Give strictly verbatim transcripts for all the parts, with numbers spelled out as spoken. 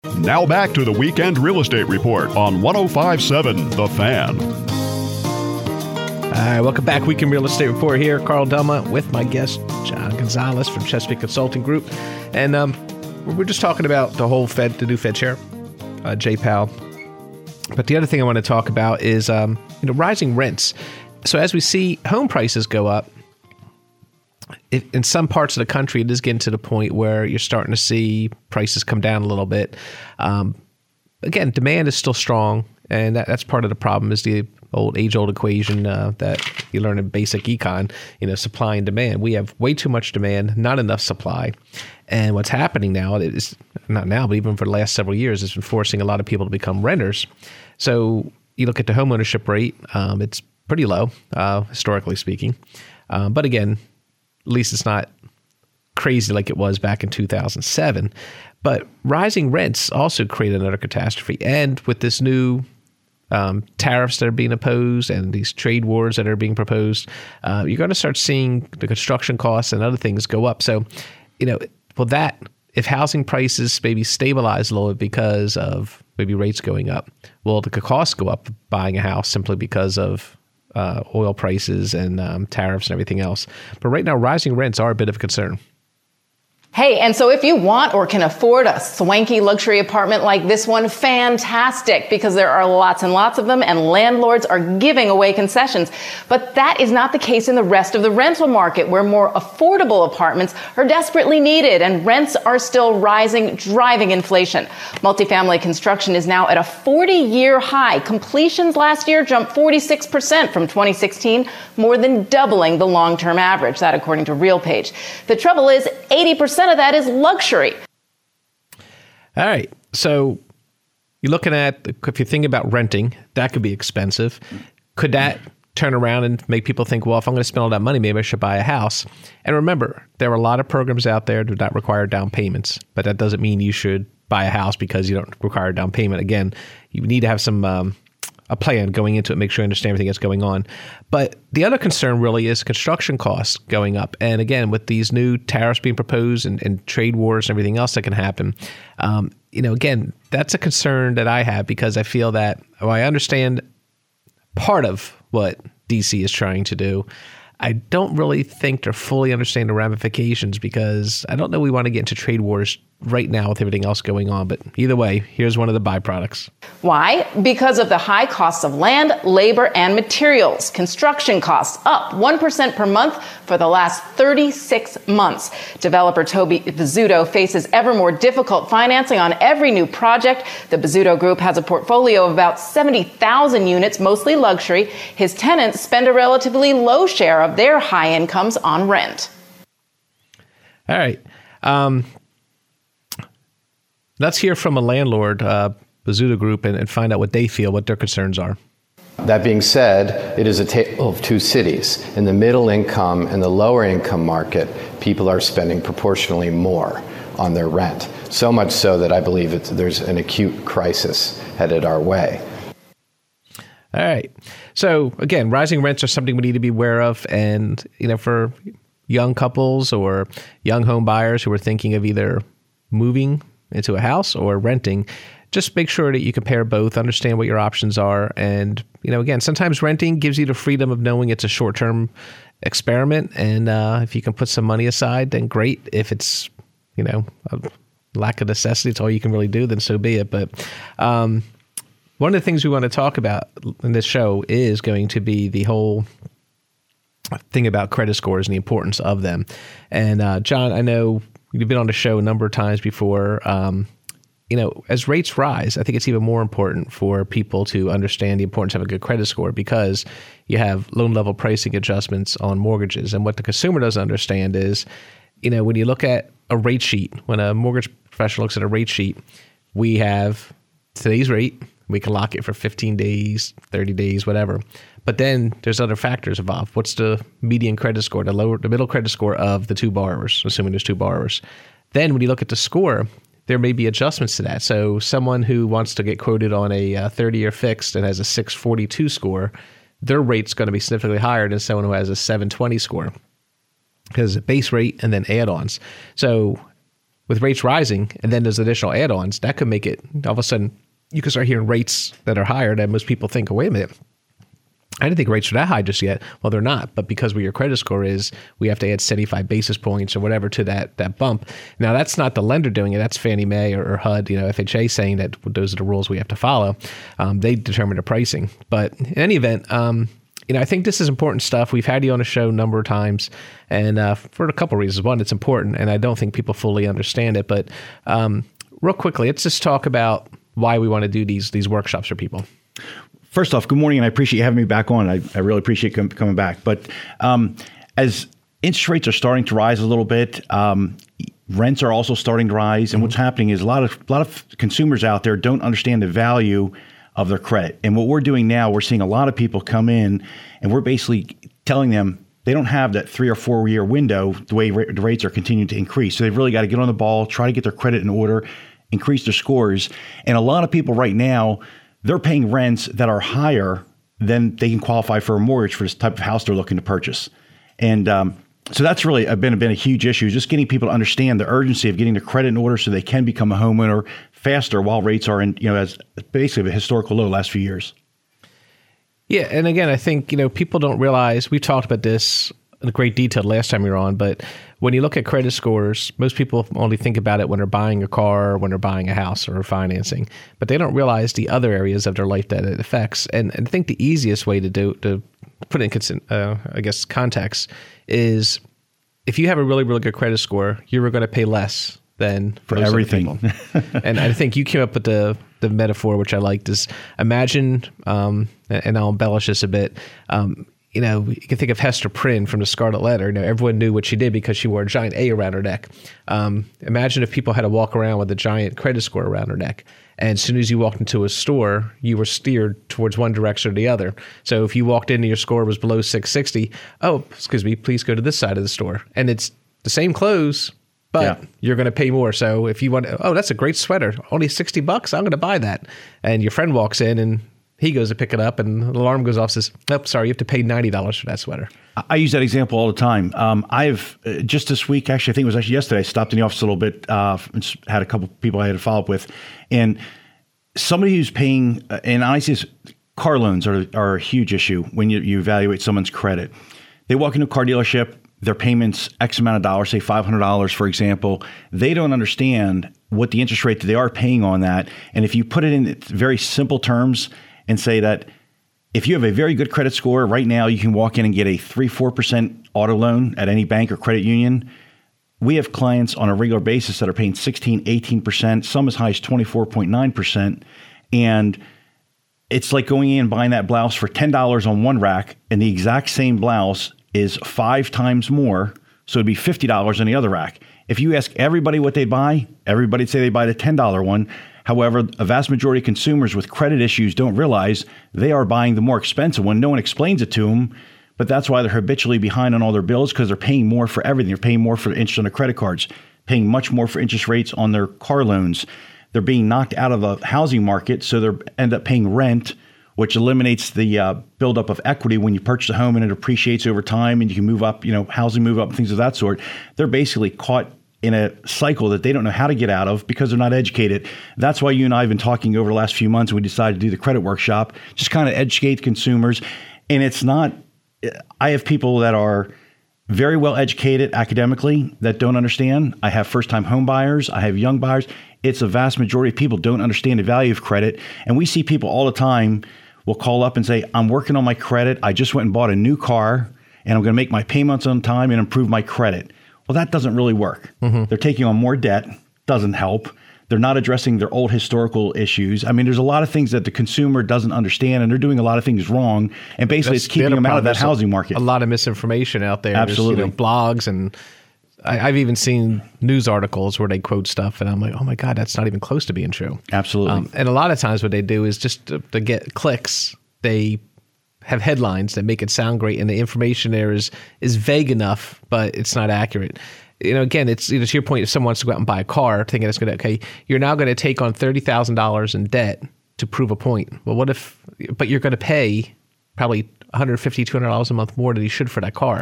Now back to the Weekend Real Estate Report on one oh five point seven The Fan. All right, welcome back. Weekend Real Estate Report here. Carl Delma with my guest, John Gonzalez from Chesapeake Consulting Group. And um, we're just talking about the whole Fed, the new Fed chair, uh, Jay Powell. But the other thing I want to talk about is um, you know, rising rents. So as we see home prices go up, If, in some parts of the country, it is getting to the point where you're starting to see prices come down a little bit. Um, again, demand is still strong, and that, that's part of the problem is the old age-old equation uh, that you learn in basic econ, you know, supply and demand. We have way too much demand, not enough supply. And what's happening now is, not now, but even for the last several years, it's been forcing a lot of people to become renters. So you look at the home ownership rate, um, it's pretty low, uh, historically speaking. Um, but again, at least it's not crazy like it was back in two thousand seven. But rising rents also create another catastrophe. And with this new um, tariffs that are being imposed and these trade wars that are being proposed, uh, you're going to start seeing the construction costs and other things go up. So, you know, well, that if housing prices maybe stabilize a little bit because of maybe rates going up, well, the costs go up buying a house simply because of Uh, oil prices and um, tariffs and everything else. But right now, rising rents are a bit of a concern. Hey, and so if you want or can afford a swanky luxury apartment like this one, fantastic, because there are lots and lots of them and landlords are giving away concessions. But that is not the case in the rest of the rental market, where more affordable apartments are desperately needed and rents are still rising, driving inflation. Multifamily construction is now at a forty-year high. Completions last year jumped forty-six percent from twenty sixteen, more than doubling the long-term average, that according to RealPage. The trouble is, eighty percent of that is luxury. All right. So you're looking at, if you think about renting, that could be expensive. Could that turn around and make people think, well, if I'm going to spend all that money, maybe I should buy a house? And remember, there are a lot of programs out there that do not require down payments, but that doesn't mean you should buy a house because you don't require a down payment. Again, you need to have some um, a plan going into it, make sure you understand everything that's going on. But the other concern really is construction costs going up. And again, with these new tariffs being proposed and, and trade wars and everything else that can happen, um, you know, again, that's a concern that I have because I feel that, well, I understand part of what D C is trying to do. I don't really think they're fully understanding the ramifications because I don't know we want to get into trade wars right now with everything else going on. But either way, here's one of the byproducts. Why? Because of the high costs of land, labor, and materials. Construction costs up one percent per month for the last thirty-six months. Developer Toby Bizzuto faces ever more difficult financing on every new project. The Bizzuto Group has a portfolio of about seventy thousand units, mostly luxury. His tenants spend a relatively low share of their high incomes on rent. All right. Um, let's hear from a landlord, uh, Bizzuto Group, and, and find out what they feel, what their concerns are. That being said, it is a tale of two cities. In the middle income and the lower income market, people are spending proportionally more on their rent. So much so that I believe it's, there's an acute crisis headed our way. All right. So again, rising rents are something we need to be aware of. And, you know, for young couples or young home buyers who are thinking of either moving into a house or renting, just make sure that you compare both, understand what your options are. And, you know, again, sometimes renting gives you the freedom of knowing it's a short-term experiment. And uh, if you can put some money aside, then great. If it's, you know, a lack of necessity, it's all you can really do, then so be it. But um, one of the things we want to talk about in this show is going to be the whole thing about credit scores and the importance of them. And uh, John, I know you've been on the show a number of times before. Um, you know, as rates rise, I think it's even more important for people to understand the importance of a good credit score because you have loan level pricing adjustments on mortgages. And what the consumer doesn't understand is, you know, when you look at a rate sheet, when a mortgage professional looks at a rate sheet, we have today's rate. We can lock it for fifteen days, thirty days, whatever. But then there's other factors involved. What's the median credit score, the lower, the middle credit score of the two borrowers, assuming there's two borrowers. Then when you look at the score, there may be adjustments to that. So someone who wants to get quoted on a thirty-year fixed and has a six forty-two score, their rate's going to be significantly higher than someone who has a seven twenty score because it's a base rate and then add-ons. So with rates rising and then there's additional add-ons, that could make it, all of a sudden, you can start hearing rates that are higher that most people think, oh, wait a minute, I didn't think rates were that high just yet. Well, they're not. But because where your credit score is, we have to add seventy-five basis points or whatever to that that bump. Now, that's not the lender doing it. That's Fannie Mae or, or H U D, you know, F H A saying that those are the rules we have to follow. Um, they determine the pricing. But in any event, um, you know, I think this is important stuff. We've had you on the show a number of times, and uh, for a couple of reasons. One, it's important, and I don't think people fully understand it. But um, real quickly, let's just talk about why we want to do these these workshops for people. First off, good morning, and I appreciate you having me back on. I, I really appreciate com- coming back. But um, as interest rates are starting to rise a little bit, um, rents are also starting to rise. Mm-hmm. And what's happening is a lot of a lot of consumers out there don't understand the value of their credit. And what we're doing now, we're seeing a lot of people come in, and we're basically telling them they don't have that three or four year window the way ra- the rates are continuing to increase. So they've really got to get on the ball, try to get their credit in order, increase their scores. And a lot of people right now, they're paying rents that are higher than they can qualify for a mortgage for this type of house they're looking to purchase. And um, so that's really been, been a huge issue, just getting people to understand the urgency of getting their credit in order so they can become a homeowner faster while rates are in, you know, as basically a historical low last few years. Yeah. And again, I think, you know, people don't realize, we talked about this in great detail last time we were on, but when you look at credit scores, most people only think about it when they're buying a car, or when they're buying a house or financing, but they don't realize the other areas of their life that it affects. And, and I think the easiest way to do to put it in, uh, I guess, context is if you have a really, really good credit score, you're going to pay less than for everything. And I think you came up with the the metaphor, which I liked, is imagine, um, and I'll embellish this a bit. Um, You know, you can think of Hester Prynne from the Scarlet Letter. You know, everyone knew what she did because she wore a giant A around her neck. Um, imagine if people had to walk around with a giant credit score around her neck. And as soon as you walked into a store, you were steered towards one direction or the other. So if you walked in and your score was below six sixty, oh, excuse me, please go to this side of the store. And it's the same clothes, but yeah, you're going to pay more. So if you want, oh, that's a great sweater, only sixty bucks, I'm going to buy that. And your friend walks in and he goes to pick it up and the alarm goes off, says, nope, sorry, you have to pay ninety dollars for that sweater. I use that example all the time. Um, I've uh, just this week, actually, I think it was actually yesterday, I stopped in the office a little bit, uh, and had a couple people I had to follow up with. And somebody who's paying, uh, and I see this, car loans are, are a huge issue when you, you evaluate someone's credit. They walk into a car dealership, their payments X amount of dollars, say five hundred dollars, for example. They don't understand what the interest rate that they are paying on that. And if you put it in very simple terms, and say that if you have a very good credit score right now, you can walk in and get a three, four percent auto loan at any bank or credit union. We have clients on a regular basis that are paying sixteen, eighteen percent, some as high as twenty-four point nine percent. And it's like going in and buying that blouse for ten dollars on one rack, and the exact same blouse is five times more. So it'd be fifty dollars on the other rack. If you ask everybody what they buy, everybody'd say they buy the ten dollar one. However, a vast majority of consumers with credit issues don't realize they are buying the more expensive one. No one explains it to them, but that's why they're habitually behind on all their bills, because they're paying more for everything. They're paying more for the interest on their credit cards, paying much more for interest rates on their car loans. They're being knocked out of the housing market, so they end up paying rent, which eliminates the uh, buildup of equity when you purchase a home and it appreciates over time and you can move up, you know, housing move up, things of that sort. They're basically caught in a cycle that they don't know how to get out of because they're not educated. That's why you and I have been talking over the last few months. We decided to do the credit workshop, just kind of educate consumers. And it's not, I have people that are very well educated academically that don't understand. I have first-time home buyers. I have young buyers. It's a vast majority of people don't understand the value of credit. And we see people all the time will call up and say, I'm working on my credit. I just went and bought a new car and I'm going to make my payments on time and improve my credit. Well, that doesn't really work. Mm-hmm. They're taking on more debt, doesn't help. They're not addressing their old historical issues. I mean, there's a lot of things that the consumer doesn't understand, and they're doing a lot of things wrong. And basically, That's it's keeping them out of that housing market. A lot of misinformation out there. Absolutely. There's, you know, blogs, and I, I've even seen news articles where they quote stuff, and I'm like, oh my God, that's not even close to being true. Absolutely. Um, and a lot of times what they do is just to, to get clicks, they have headlines that make it sound great, and the information there is is vague enough, but it's not accurate. You know, again, it's, you know, to your point, if someone wants to go out and buy a car, thinking it's going to, okay, you're now going to take on thirty thousand dollars in debt to prove a point. Well, what if, but you're going to pay probably one hundred fifty dollars, two hundred dollars a month more than you should for that car.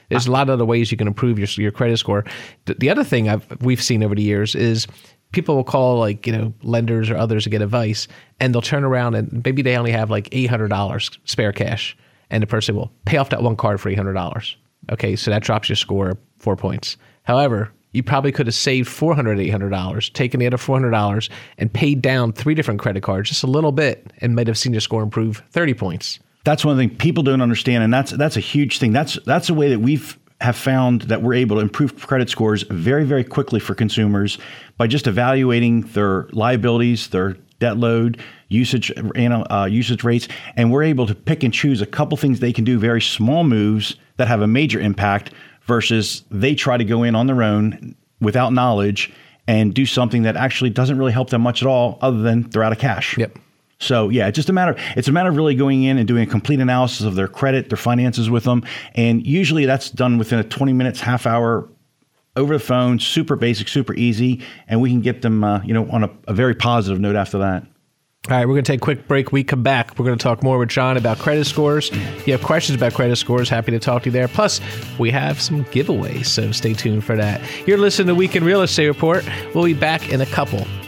There's a lot of other ways you can improve your your credit score. The, the other thing I've we've seen over the years is people will call like, you know, lenders or others to get advice, and they'll turn around and maybe they only have like eight hundred dollars spare cash, and the person will pay off that one card for eight hundred dollars. Okay, so that drops your score four points. However, you probably could have saved four hundred dollars, eight hundred dollars, taken the other four hundred dollars and paid down three different credit cards just a little bit, and might have seen your score improve thirty points. That's one thing people don't understand, and that's that's a huge thing. That's that's a way that we've have found that we're able to improve credit scores very, very quickly for consumers by just evaluating their liabilities, their debt load, usage uh, usage rates, and we're able to pick and choose a couple things they can do, very small moves that have a major impact, versus they try to go in on their own without knowledge and do something that actually doesn't really help them much at all, other than they're out of cash. Yep. So yeah, it's just a matter. It's a matter of really going in and doing a complete analysis of their credit, their finances with them, and usually that's done within a twenty minutes, half hour, over the phone. Super basic, super easy, and we can get them, uh, you know, on a, a very positive note after that. All right, we're going to take a quick break. We come back. We're going to talk more with John about credit scores. If you have questions about credit scores, happy to talk to you there. Plus, we have some giveaways, so stay tuned for that. You're listening to Week in Real Estate Report. We'll be back in a couple.